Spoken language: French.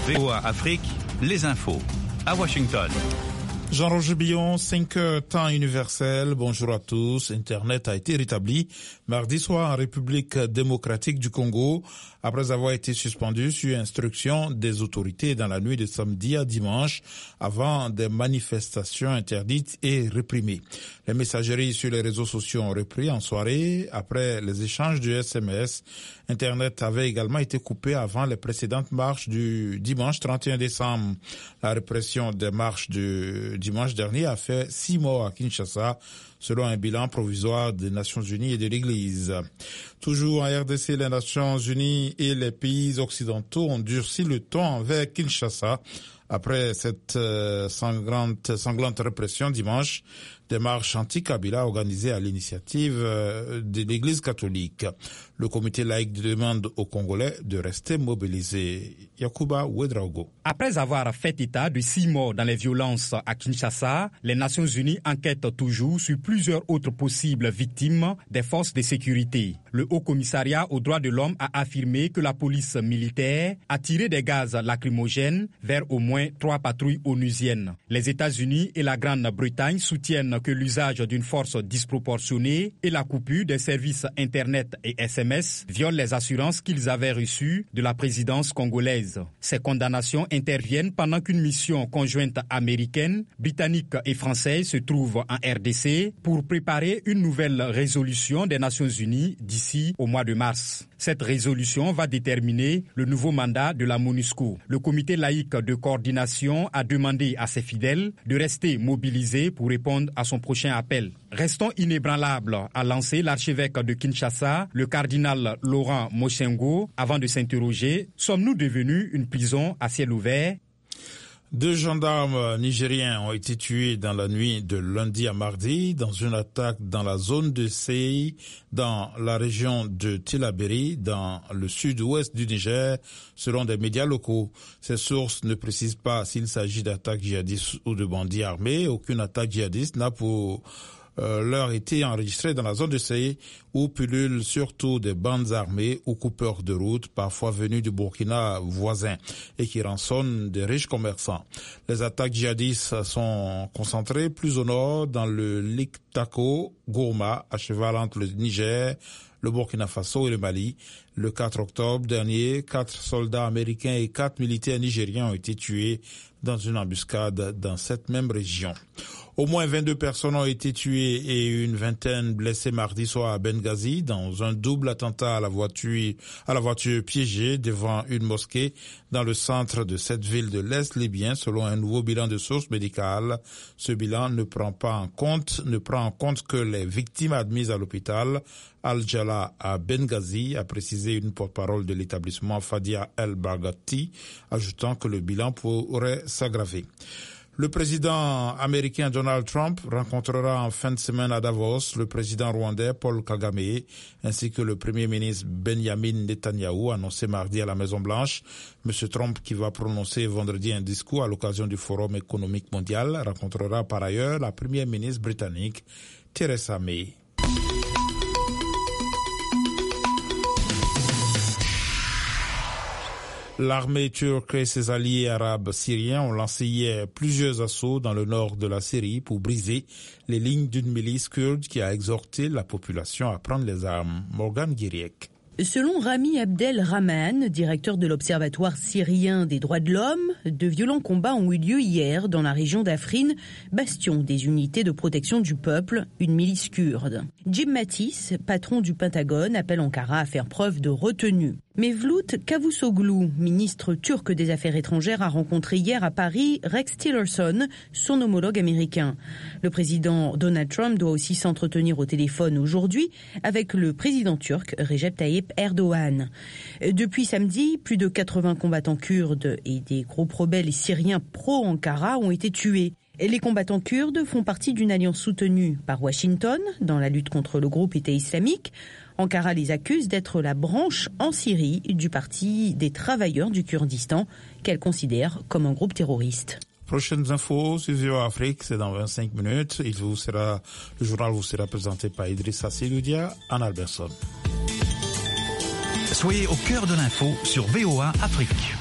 VOA Afrique, les infos. À Washington. Jean-Roger Billon, 5h, temps universel. Bonjour à tous. Internet a été rétabli mardi soir en République démocratique du Congo, après avoir été suspendu sur instruction des autorités dans la nuit de samedi à dimanche, avant des manifestations interdites et réprimées. Les messageries sur les réseaux sociaux ont repris en soirée après les échanges de SMS. Internet avait également été coupé avant les précédentes marches du dimanche 31 décembre. La répression des marches du dimanche dernier a fait 6 morts à Kinshasa, selon un bilan provisoire des Nations Unies et de l'Église. Toujours en RDC, les Nations Unies et les pays occidentaux ont durci le ton envers Kinshasa après cette sanglante répression dimanche. Des marches anti-Kabila organisées à l'initiative de l'Église catholique. Le comité laïque demande aux Congolais de rester mobilisés. Yakuba Ouedraogo. Après avoir fait état de 6 morts dans les violences à Kinshasa, les Nations Unies enquêtent toujours sur plusieurs autres possibles victimes des forces de sécurité. Le Haut-Commissariat aux droits de l'homme a affirmé que la police militaire a tiré des gaz lacrymogènes vers au moins 3 patrouilles onusiennes. Les États-Unis et la Grande-Bretagne soutiennent que l'usage d'une force disproportionnée et la coupure des services Internet et SMS violent les assurances qu'ils avaient reçues de la présidence congolaise. Ces condamnations interviennent pendant qu'une mission conjointe américaine, britannique et française se trouve en RDC pour préparer une nouvelle résolution des Nations Unies d'ici au mois de mars. Cette résolution va déterminer le nouveau mandat de la MONUSCO. Le comité laïque de coordination a demandé à ses fidèles de rester mobilisés pour répondre à son prochain appel. Restons inébranlables, a lancé l'archevêque de Kinshasa, le cardinal Laurent Mochengo, avant de s'interroger: sommes-nous devenus une prison à ciel ouvert? 2 gendarmes nigériens ont été tués dans la nuit de lundi à mardi dans une attaque dans la zone de Sei, dans la région de Tillabéri, dans le sud-ouest du Niger, selon des médias locaux. Ces sources ne précisent pas s'il s'agit d'attaques djihadistes ou de bandits armés. Aucune attaque djihadiste n'a pour l'heure été enregistrée dans la zone de Sey, où pullulent surtout des bandes armées ou coupeurs de route, parfois venus du Burkina voisin, et qui rançonnent des riches commerçants. Les attaques djihadistes sont concentrées plus au nord, dans le Liktako, Gourma, à cheval entre le Niger, le Burkina Faso et le Mali. Le 4 octobre dernier, 4 soldats américains et 4 militaires nigériens ont été tués dans une embuscade dans cette même région. Au moins 22 personnes ont été tuées et une vingtaine blessées mardi soir à Benghazi dans un double attentat à la voiture piégée devant une mosquée dans le centre de cette ville de l'Est libyen, selon un nouveau bilan de sources médicales. Ce bilan ne prend en compte que les victimes admises à l'hôpital Al-Jala à Benghazi, a précisé une porte-parole de l'établissement Fadia El-Barghati, ajoutant que le bilan pourrait s'aggraver. Le président américain Donald Trump rencontrera en fin de semaine à Davos le président rwandais Paul Kagame ainsi que le premier ministre Benjamin Netanyahu, annoncé mardi à la Maison-Blanche. Monsieur Trump, qui va prononcer vendredi un discours à l'occasion du Forum économique mondial, rencontrera par ailleurs la première ministre britannique Theresa May. L'armée turque et ses alliés arabes syriens ont lancé hier plusieurs assauts dans le nord de la Syrie pour briser les lignes d'une milice kurde qui a exhorté la population à prendre les armes. Morgan Guiriek. Selon Rami Abdel Rahman, directeur de l'Observatoire syrien des droits de l'homme, de violents combats ont eu lieu hier dans la région d'Afrin, bastion des unités de protection du peuple, une milice kurde. Jim Mattis, patron du Pentagone, appelle Ankara à faire preuve de retenue. Mevlut Cavusoglu, ministre turc des Affaires étrangères, a rencontré hier à Paris Rex Tillerson, son homologue américain. Le président Donald Trump doit aussi s'entretenir au téléphone aujourd'hui avec le président turc Recep Tayyip Erdogan. Depuis samedi, plus de 80 combattants kurdes et des groupes rebelles syriens pro-Ankara ont été tués. Les combattants kurdes font partie d'une alliance soutenue par Washington dans la lutte contre le groupe État islamique. Ankara les accuse d'être la branche en Syrie du Parti des travailleurs du Kurdistan, qu'elle considère comme un groupe terroriste. Prochaines infos sur VOA Afrique, c'est dans 25 minutes. Le journal vous sera présenté par Idrissa Seloudia, Anne Alberson. Soyez au cœur de l'info sur VOA Afrique.